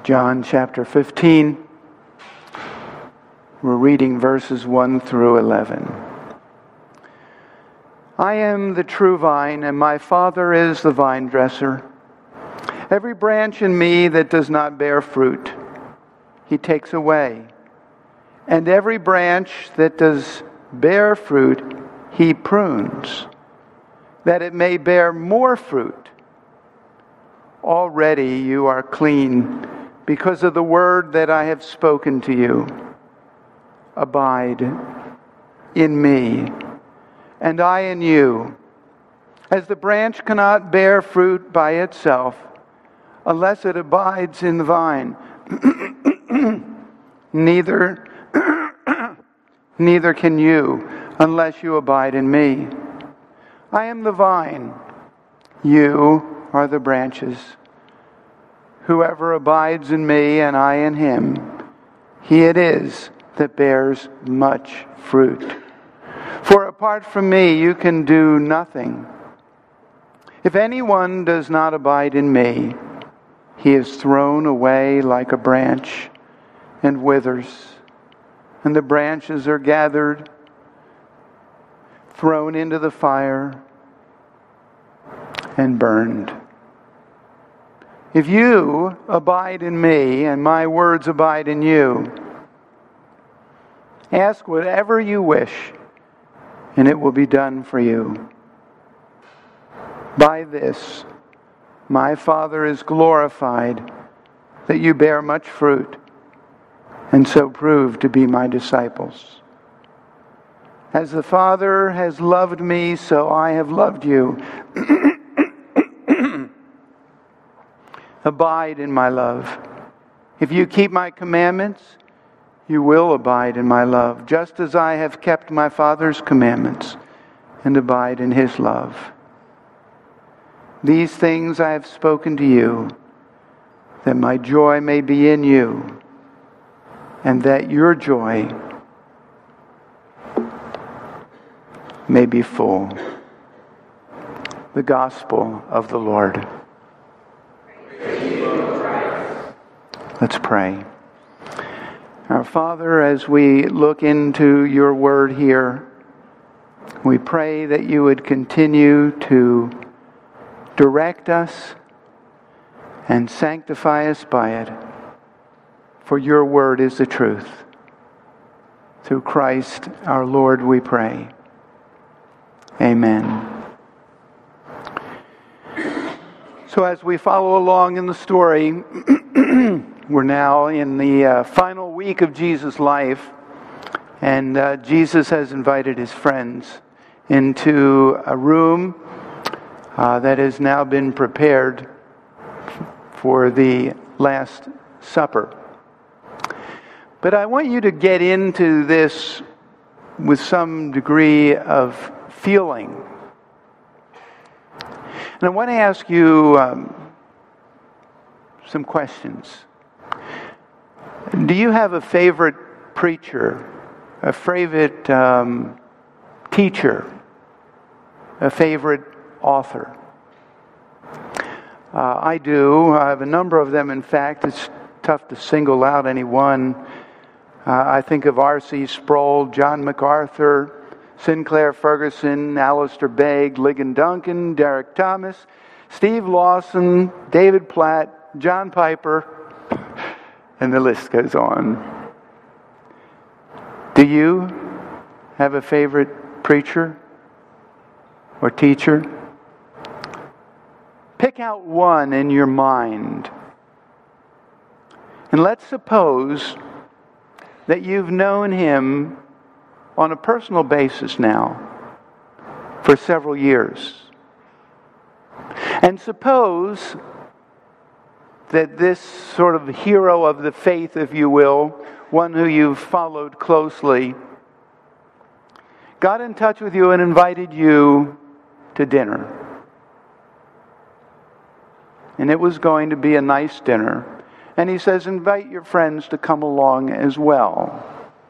John chapter 15. We're reading verses 1 through 11. I am the true vine, and my Father is the vine dresser. Every branch in me that does not bear fruit, He takes away. And every branch that does bear fruit, He prunes, that it may bear more fruit. Already you are clean because of the word that I have spoken to you. Abide in me, and I in you. As the branch cannot bear fruit by itself unless it abides in the vine, neither can you unless you abide in me. I am the vine, you are the branches. Whoever abides in me and I in him, he it is that bears much fruit. For apart from me you can do nothing. If anyone does not abide in me, he is thrown away like a branch and withers, and the branches are gathered, thrown into the fire, and burned. If you abide in me and my words abide in you, ask whatever you wish, and it will be done for you. By this, my Father is glorified, that you bear much fruit, and so prove to be my disciples. As the Father has loved me, so I have loved you. Abide in my love. If you keep my commandments, you will abide in my love, just as I have kept my Father's commandments and abide in his love. These things I have spoken to you, that my joy may be in you, and that your joy may be full. The Gospel of the Lord. Let's pray. Our Father, as we look into your word here, we pray that you would continue to direct us and sanctify us by it, for your word is the truth. Through Christ our Lord we pray. Amen. So as we follow along in the story, we're now in the final week of Jesus' life, and Jesus has invited his friends into a room that has now been prepared for the Last Supper. But I want you to get into this with some degree of feeling. And I want to ask you some questions. Do you have a favorite preacher, a favorite teacher, a favorite author? I do. I have a number of them. In fact, it's tough to single out any one. I think of R.C. Sproul, John MacArthur, Sinclair Ferguson, Alistair Begg, Ligon Duncan, Derek Thomas, Steve Lawson, David Platt, John Piper, and the list goes on. Do you have a favorite preacher or teacher? Pick out one in your mind. And let's suppose that you've known him on a personal basis now for several years. And suppose that this sort of hero of the faith, if you will, one who you've followed closely, got in touch with you and invited you to dinner. And it was going to be a nice dinner. And he says, invite your friends to come along as well.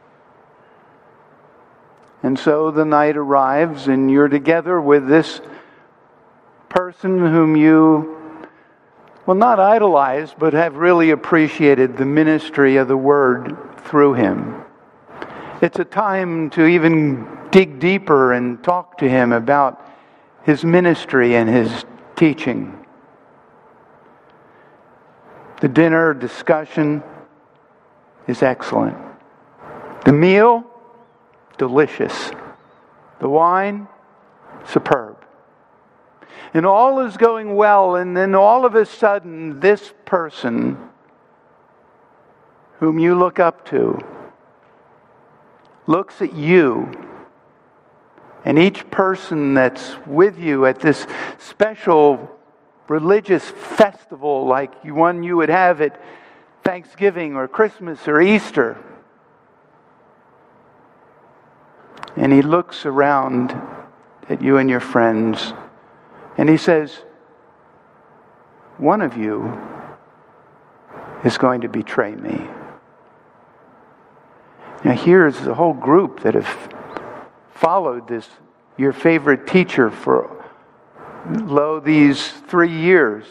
And so the night arrives and you're together with this person whom you well, not idolized, but have really appreciated the ministry of the Word through him. It's a time to even dig deeper and talk to him about his ministry and his teaching. The dinner discussion is excellent. The meal, delicious. The wine, superb. And all is going well, and then all of a sudden, this person whom you look up to looks at you, and each person that's with you at this special religious festival like one you would have at Thanksgiving or Christmas or Easter, and he looks around at you and your friends, and he says, one of you is going to betray me. Now here's the whole group that have followed this, your favorite teacher, for these 3 years.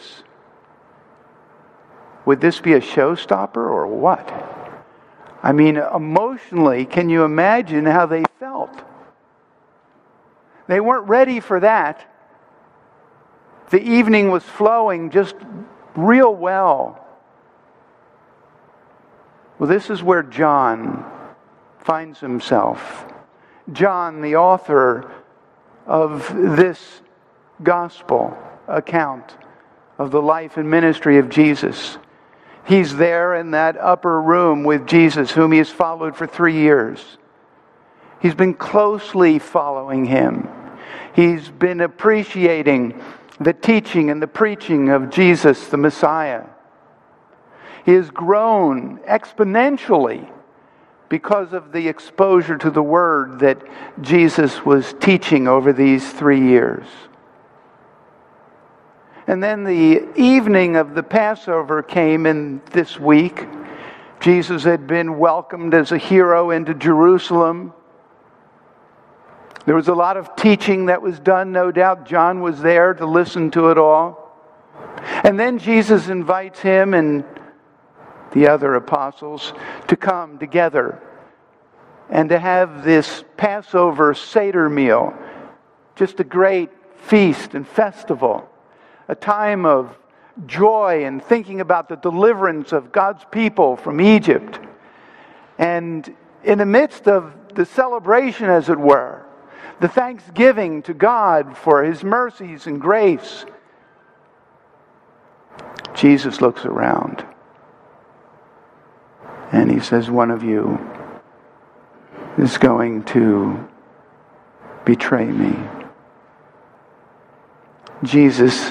Would this be a showstopper or what? I mean, emotionally, can you imagine how they felt? They weren't ready for that. The evening was flowing just real well. Well, this is where John finds himself. John, the author of this gospel account of the life and ministry of Jesus. He's there in that upper room with Jesus, whom he has followed for 3 years. He's been closely following him. He's been appreciating the teaching and the preaching of Jesus, the Messiah. He has grown exponentially because of the exposure to the Word that Jesus was teaching over these 3 years. And then the evening of the Passover came in this week. Jesus had been welcomed as a hero into Jerusalem. There was a lot of teaching that was done, no doubt. John was there to listen to it all. And then Jesus invites him and the other apostles to come together and to have this Passover Seder meal, just a great feast and festival, a time of joy and thinking about the deliverance of God's people from Egypt. And in the midst of the celebration, as it were, the thanksgiving to God for his mercies and grace, Jesus looks around and he says, one of you is going to betray me. Jesus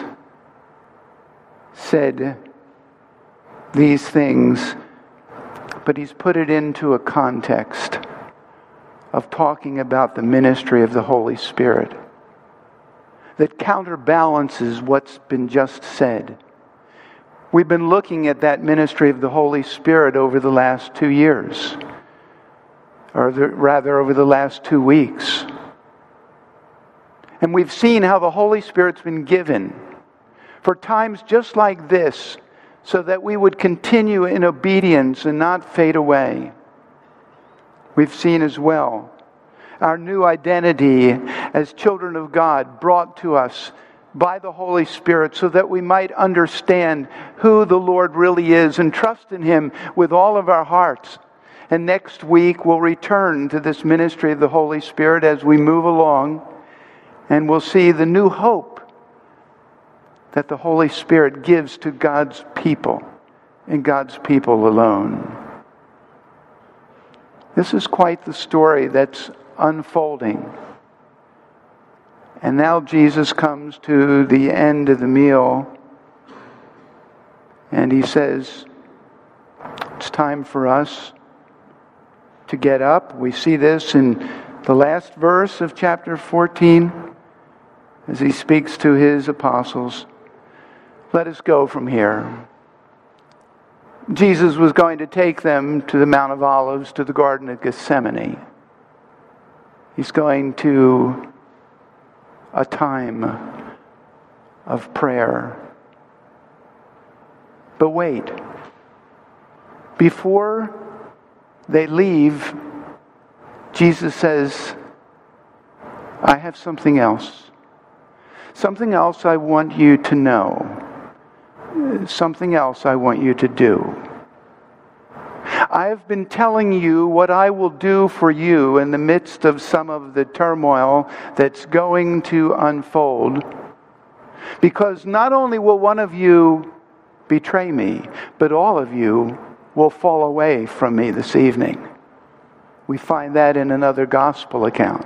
said these things, but he's put it into a context of talking about the ministry of the Holy Spirit that counterbalances what's been just said. We've been looking at that ministry of the Holy Spirit over the last 2 years, or rather over the last 2 weeks. And we've seen how the Holy Spirit's been given for times just like this, so that we would continue in obedience and not fade away. We've seen as well our new identity as children of God brought to us by the Holy Spirit, so that we might understand who the Lord really is and trust in him with all of our hearts. And next week we'll return to this ministry of the Holy Spirit as we move along, and we'll see the new hope that the Holy Spirit gives to God's people and God's people alone. This is quite the story that's unfolding. And now Jesus comes to the end of the meal, and he says, it's time for us to get up. We see this in the last verse of chapter 14 as he speaks to his apostles. Let us go from here. Jesus was going to take them to the Mount of Olives, to the Garden of Gethsemane. He's going to a time of prayer. But wait. Before they leave, Jesus says, I have something else. Something else I want you to know. Something else I want you to do. I have been telling you what I will do for you in the midst of some of the turmoil that's going to unfold. Because not only will one of you betray me, but all of you will fall away from me this evening. We find that in another gospel account.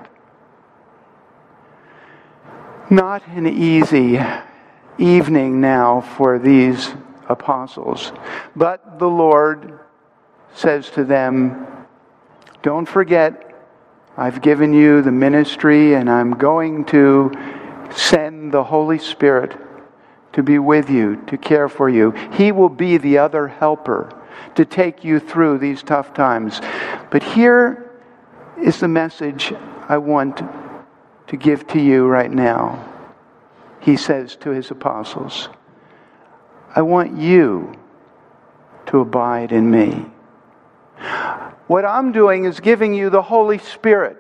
Not an easy evening now for these apostles, but the Lord says to them, don't forget, I've given you the ministry and I'm going to send the Holy Spirit to be with you, to care for you. He will be the other helper to take you through these tough times. But here is the message I want to give to you right now. He says to his apostles, I want you to abide in me. What I'm doing is giving you the Holy Spirit.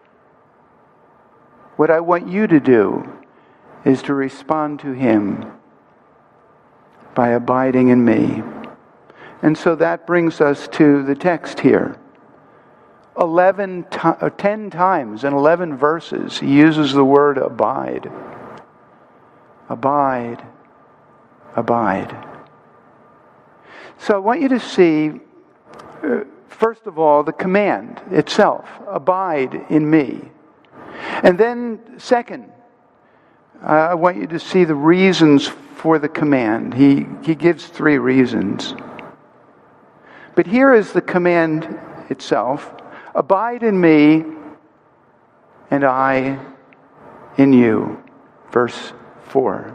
What I want you to do is to respond to Him by abiding in me. And so that brings us to the text here. 10 times in 11 verses, he uses the word abide. Abide. Abide. So I want you to see, first of all, the command itself. Abide in me. And then, second, I want you to see the reasons for the command. He gives 3 reasons. But here is the command itself. Abide in me, and I in you. Verse 4.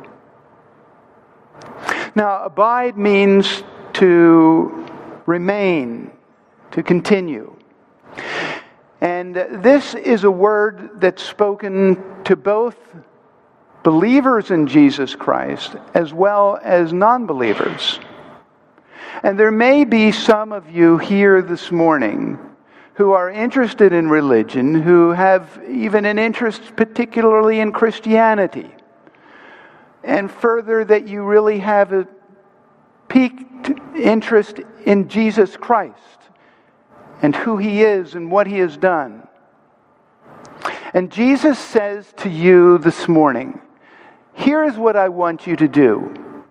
Now, abide means to remain, to continue. And this is a word that's spoken to both believers in Jesus Christ as well as non-believers. And there may be some of you here this morning who are interested in religion, who have even an interest particularly in Christianity. And further, that you really have a piqued interest in Jesus Christ and who He is and what He has done. And Jesus says to you this morning, here is what I want you to do.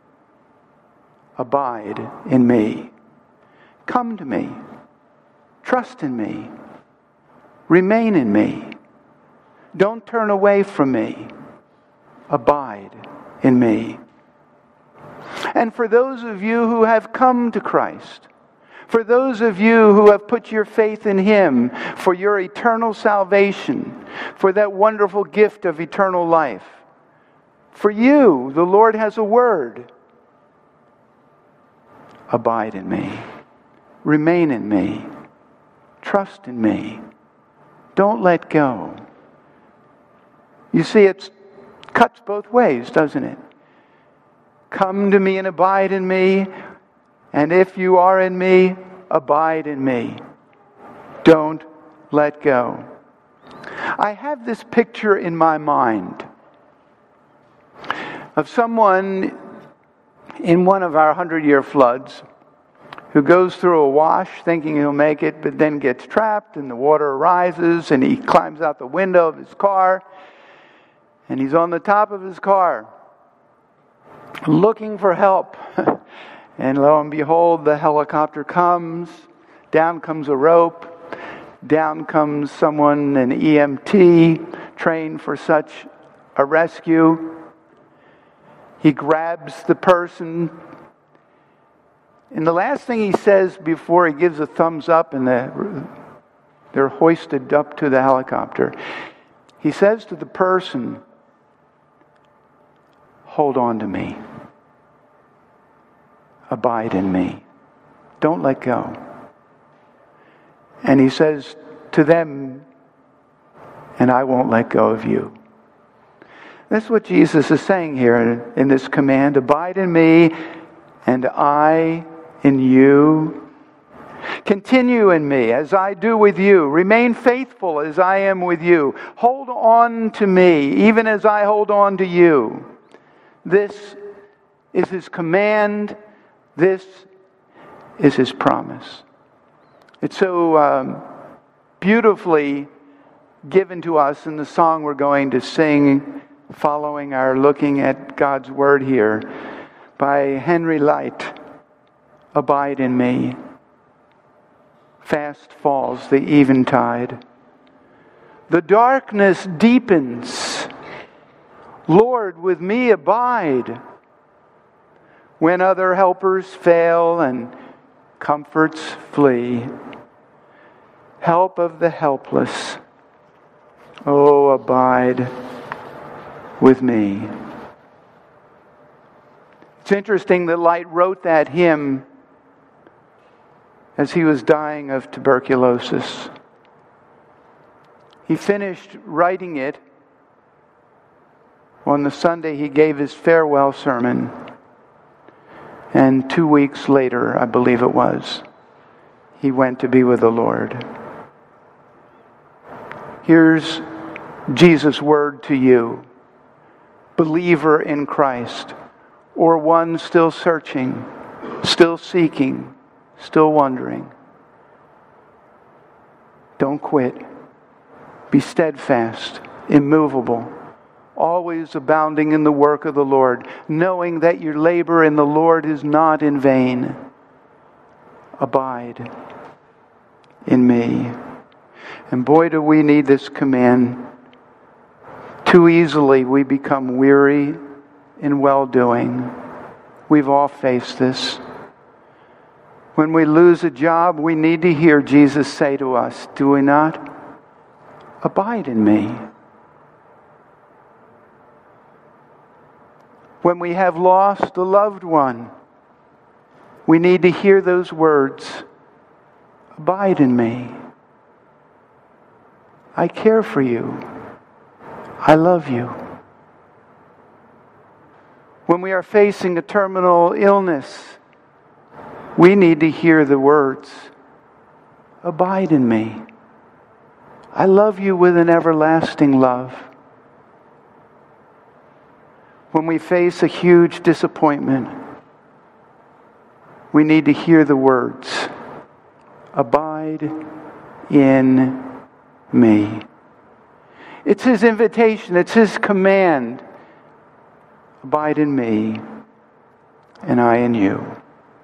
Abide in me. Come to me. Trust in me. Remain in me. Don't turn away from me. Abide in me. And for those of you who have come to Christ, for those of you who have put your faith in Him for your eternal salvation, for that wonderful gift of eternal life, for you, the Lord has a word. Abide in me. Remain in me. Trust in me. Don't let go. You see, it cuts both ways, doesn't it? Come to me and abide in me. And if you are in me, abide in me. Don't let go. I have this picture in my mind of someone in one of our 100-year floods who goes through a wash thinking he'll make it, but then gets trapped and the water rises and he climbs out the window of his car and he's on the top of his car looking for help. And lo and behold, the helicopter comes, down comes a rope, down comes someone, an EMT, trained for such a rescue. He grabs the person, and the last thing he says before he gives a thumbs up and they're hoisted up to the helicopter, he says to the person, hold on to me. Abide in me. Don't let go. And he says to them, and I won't let go of you. That's what Jesus is saying here in this command. Abide in me, and I in you. Continue in me as I do with you. Remain faithful as I am with you. Hold on to me even as I hold on to you. This is His command. This is His promise. It's so beautifully given to us in the song we're going to sing following our looking at God's Word here by Henry Light. Abide in me. Fast falls the eventide. The darkness deepens. Lord, with me abide. When other helpers fail and comforts flee, help of the helpless, oh, abide with me. It's interesting that Light wrote that hymn as he was dying of tuberculosis. He finished writing it on the Sunday he gave his farewell sermon. And 2 weeks later, I believe it was, he went to be with the Lord. Here's Jesus' word to you, believer in Christ, or one still searching, still seeking, still wondering. Don't quit. Be steadfast, immovable, always abounding in the work of the Lord, knowing that your labor in the Lord is not in vain. Abide in me. And boy, do we need this command. Too easily we become weary in well-doing. We've all faced this. When we lose a job, we need to hear Jesus say to us, do we not? Abide in me. When we have lost a loved one, we need to hear those words, abide in me. I care for you. I love you. When we are facing a terminal illness, we need to hear the words, abide in me. I love you with an everlasting love. When we face a huge disappointment, we need to hear the words, abide in me. It's His invitation, it's His command. Abide in me, and I in you.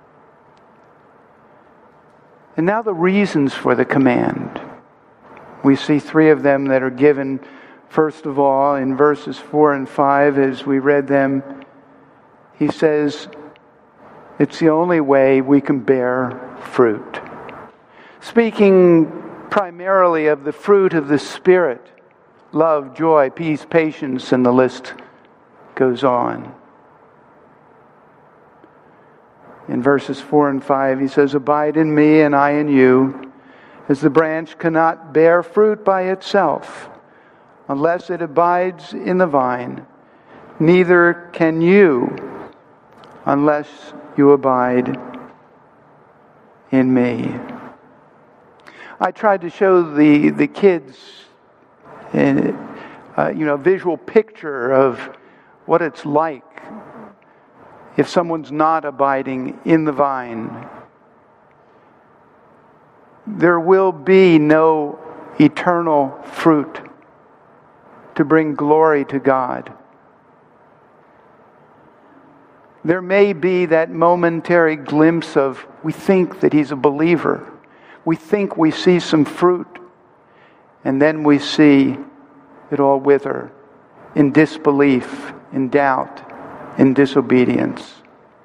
And now the reasons for the command. We see 3 of them that are given. First of all, in verses 4 and 5, as we read them, he says, it's the only way we can bear fruit. Speaking primarily of the fruit of the Spirit, love, joy, peace, patience, and the list goes on. In verses 4 and 5, he says, abide in me and I in you, as the branch cannot bear fruit by itself unless it abides in the vine. Neither can you unless you abide in me. I tried to show the kids a visual picture of what it's like if someone's not abiding in the vine. There will be no eternal fruit to bring glory to God. There may be that momentary glimpse of, we think that he's a believer. We think we see some fruit. And then we see it all wither in disbelief, in doubt, in disobedience.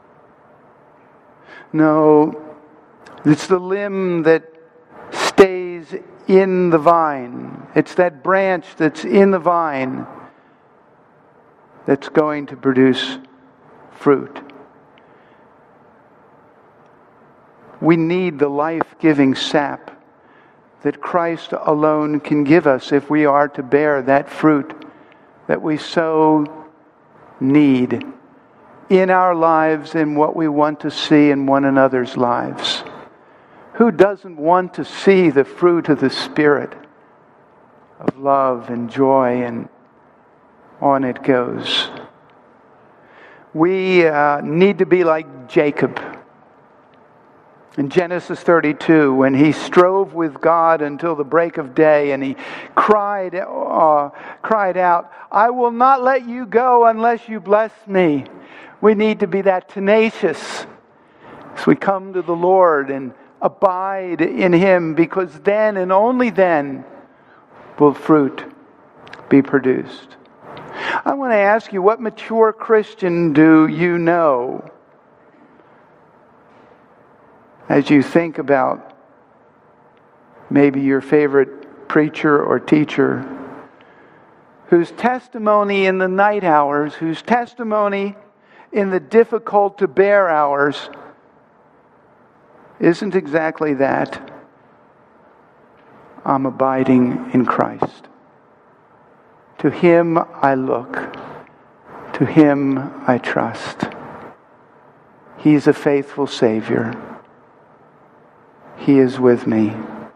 No, it's the limb that stays in the vine. It's that branch that's in the vine that's going to produce fruit. We need the life-giving sap that Christ alone can give us if we are to bear that fruit that we so need in our lives and what we want to see in one another's lives. Who doesn't want to see the fruit of the Spirit of love and joy, and on it goes. We need to be like Jacob. In Genesis 32, when he strove with God until the break of day, and he cried out, "I will not let you go unless you bless me." We need to be that tenacious as we come to the Lord and abide in Him, because then and only then will fruit be produced. I want to ask you, what mature Christian do you know? As you think about maybe your favorite preacher or teacher, whose testimony in the night hours, whose testimony in the difficult to bear hours isn't exactly that. I'm abiding in Christ. To Him I look. To Him I trust. He's a faithful Savior. He is with me.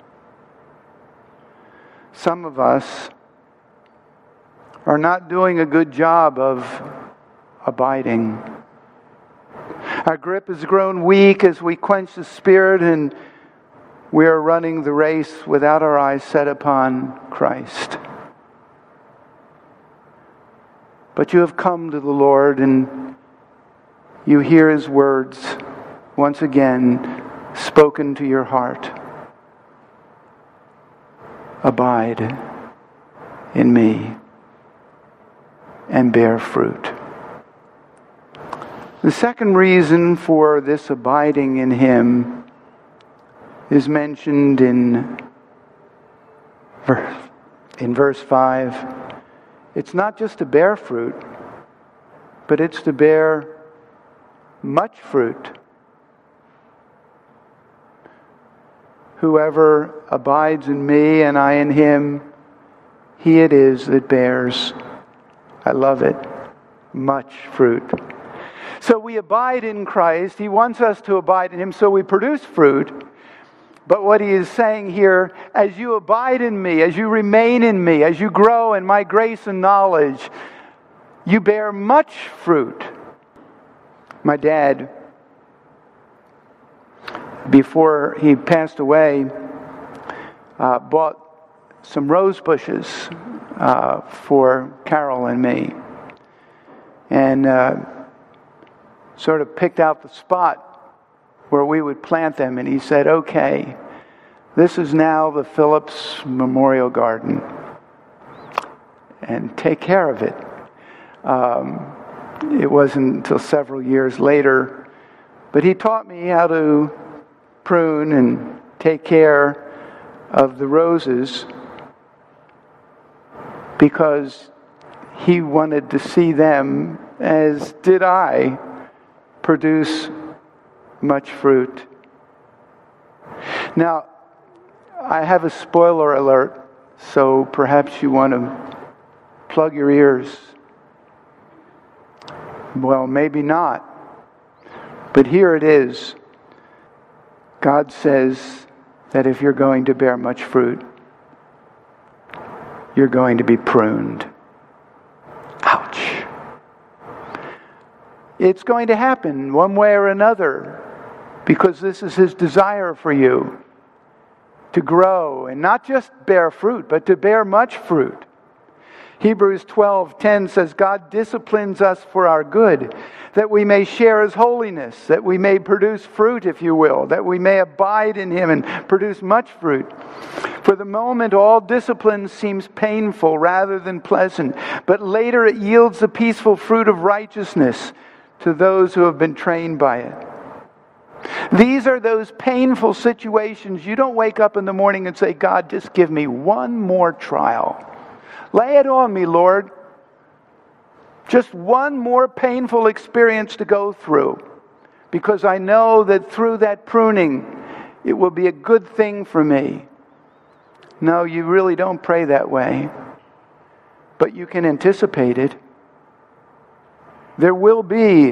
Some of us are not doing a good job of abiding. Our grip has grown weak as we quench the Spirit, and we are running the race without our eyes set upon Christ. But you have come to the Lord, and you hear His words once again spoken to your heart. Abide in me and bear fruit. The second reason for this abiding in Him is mentioned in verse 5. It's not just to bear fruit, but it's to bear much fruit. Whoever abides in me and I in him, he it is that bears, I love it, much fruit. So we abide in Christ. He wants us to abide in Him, so we produce fruit. But what He is saying here, as you abide in me, as you remain in me, as you grow in my grace and knowledge, you bear much fruit. My dad, before he passed away, bought some rose bushes for Carol and me. And sort of picked out the spot where we would plant them. And he said, "Okay, this is now the Phillips Memorial Garden. And take care of it." It wasn't until several years later, but he taught me how to prune and take care of the roses, because he wanted to see them, as did I, produce much fruit. Now, I have a spoiler alert, so perhaps you want to plug your ears. Well, maybe not. But here it is. God says that if you're going to bear much fruit, you're going to be pruned. Ouch. It's going to happen one way or another, because this is His desire for you, to grow and not just bear fruit, but to bear much fruit. Hebrews 12:10 says, God disciplines us for our good, that we may share His holiness, that we may produce fruit, if you will, that we may abide in Him and produce much fruit. For the moment, all discipline seems painful rather than pleasant, but later it yields the peaceful fruit of righteousness to those who have been trained by it. These are those painful situations. You don't wake up in the morning and say, God, just give me one more trial. Lay it on me, Lord. Just one more painful experience to go through, because I know that through that pruning, it will be a good thing for me. No, you really don't pray that way, but you can anticipate it. There will be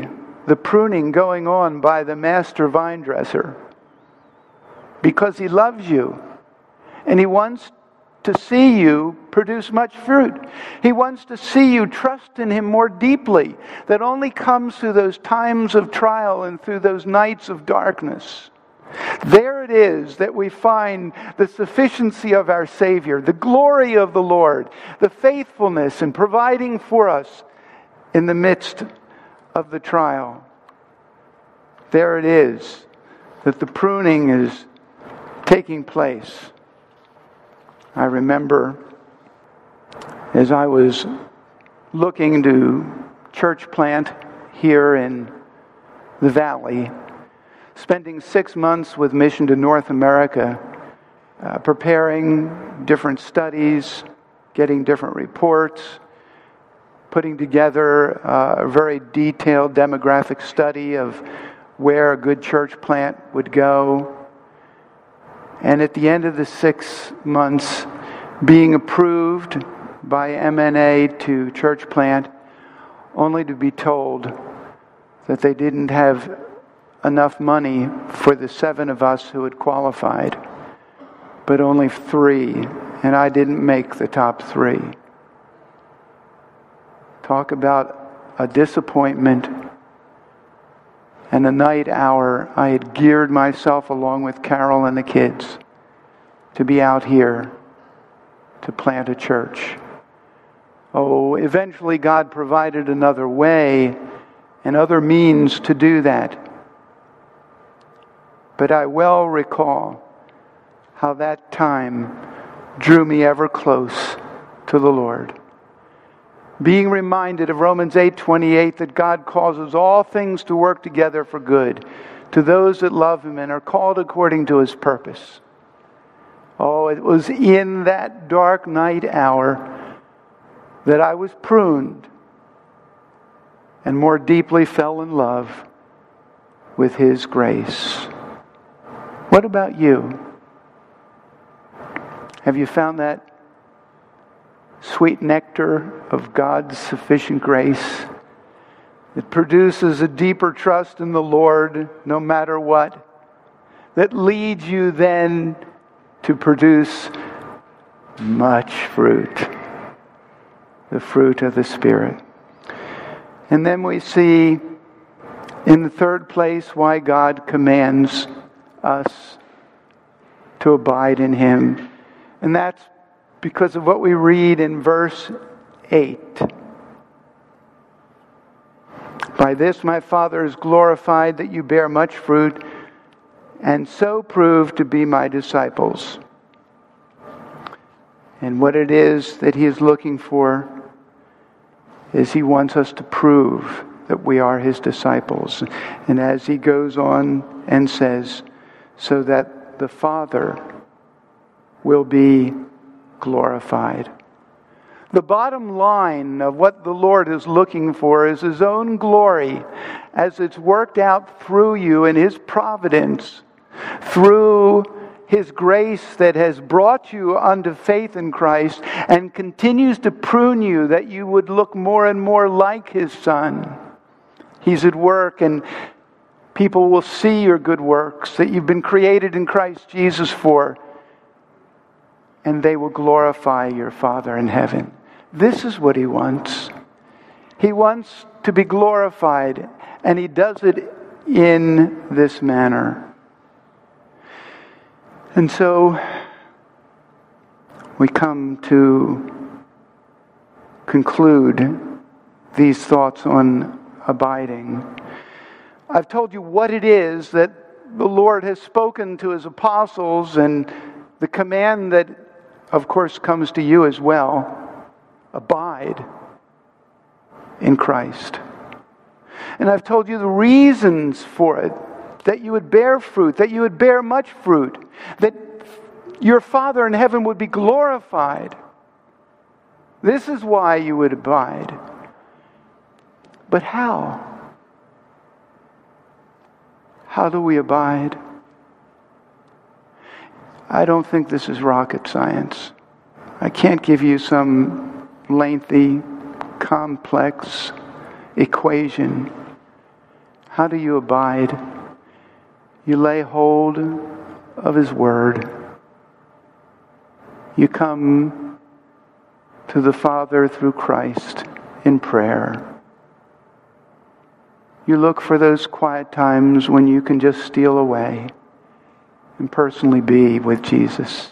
the pruning going on by the master vine dresser because He loves you and He wants to see you produce much fruit. He wants to see you trust in Him more deeply. That only comes through those times of trial and through those nights of darkness. There it is that we find the sufficiency of our Savior, the glory of the Lord, the faithfulness in providing for us in the midst of the trial. There it is that the pruning is taking place. I remember as I was looking to church plant here in the valley, spending 6 months with Mission to North America, preparing different studies, getting different reports, putting together a very detailed demographic study of where a good church plant would go. And at the end of the 6 months, being approved by MNA to church plant, only to be told that they didn't have enough money for the 7 of us who had qualified, but only 3, and I didn't make the top 3. Talk about a disappointment. And the night hour, I had geared myself along with Carol and the kids to be out here to plant a church. Oh, eventually God provided another way and other means to do that. But I well recall how that time drew me ever close to the Lord. Being reminded of Romans 8:28 that God causes all things to work together for good to those that love Him and are called according to His purpose. Oh, it was in that dark night hour that I was pruned and more deeply fell in love with His grace. What about you? Have you found that sweet nectar of God's sufficient grace that produces a deeper trust in the Lord no matter what, that leads you then to produce much fruit, the fruit of the Spirit? And then we see in the third place why God commands us to abide in Him, and that's because of what we read in verse 8. By this my Father is glorified, that you bear much fruit, and so prove to be my disciples. And what it is that He is looking for is He wants us to prove that we are His disciples. And as He goes on and says, so that the Father will be glorified. The bottom line of what the Lord is looking for is His own glory as it's worked out through you in His providence, through His grace that has brought you unto faith in Christ and continues to prune you that you would look more and more like His Son. He's at work, and people will see your good works that you've been created in Christ Jesus for, and they will glorify your Father in heaven. This is what He wants. He wants to be glorified, and He does it in this manner. And so we come to conclude these thoughts on abiding. I've told you what it is that the Lord has spoken to His apostles, and the command that, of course, comes to you as well. Abide in Christ. And I've told you the reasons for it, that you would bear fruit, that you would bear much fruit, that your Father in heaven would be glorified. This is why you would abide. But how? How do we abide? I don't think this is rocket science. I can't give you some lengthy, complex equation. How do you abide? You lay hold of His Word. You come to the Father through Christ in prayer. You look for those quiet times when you can just steal away and personally be with Jesus.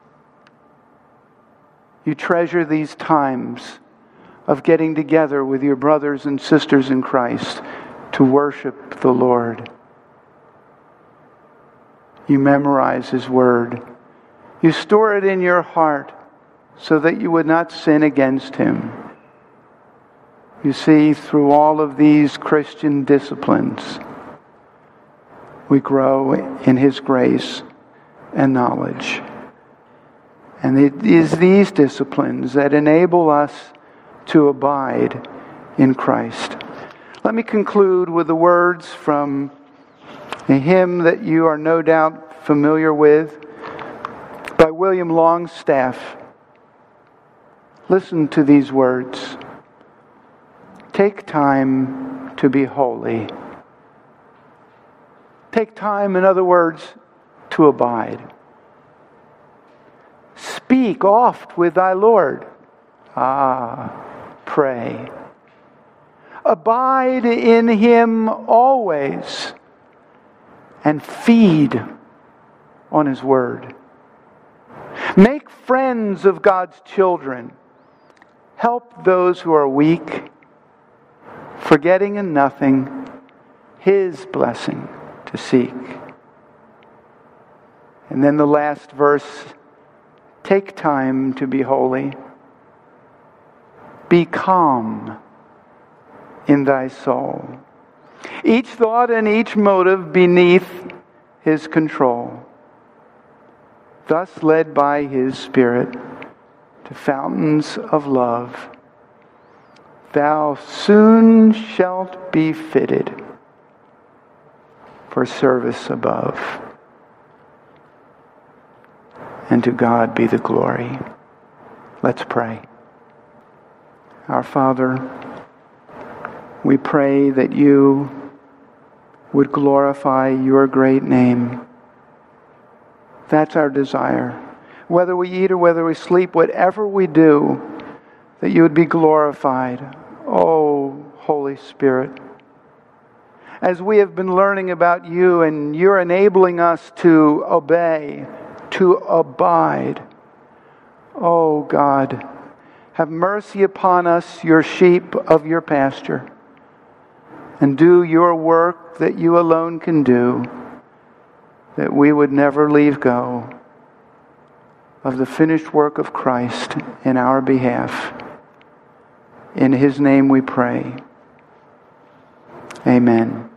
You treasure these times of getting together with your brothers and sisters in Christ to worship the Lord. You memorize His Word. You store it in your heart so that you would not sin against Him. You see, through all of these Christian disciplines, we grow in His grace and knowledge. And it is these disciplines that enable us to abide in Christ. Let me conclude with the words from a hymn that you are no doubt familiar with by William Longstaff. Listen to these words. Take time to be holy. Take time, in other words, to abide. Speak oft with thy Lord. Pray. Abide in Him always and feed on His Word. Make friends of God's children. Help those who are weak, forgetting in nothing His blessing to seek. And then the last verse, take time to be holy. Be calm in thy soul. Each thought and each motive beneath His control. Thus led by His Spirit to fountains of love, thou soon shalt be fitted for service above. And to God be the glory. Let's pray. Our Father, we pray that you would glorify your great name. That's our desire. Whether we eat or whether we sleep, whatever we do, that you would be glorified. Oh, Holy Spirit. As we have been learning about you and you're enabling us to obey, to abide. Oh God, have mercy upon us, your sheep of your pasture, and do your work that you alone can do, that we would never leave go of the finished work of Christ in our behalf. In His name we pray. Amen.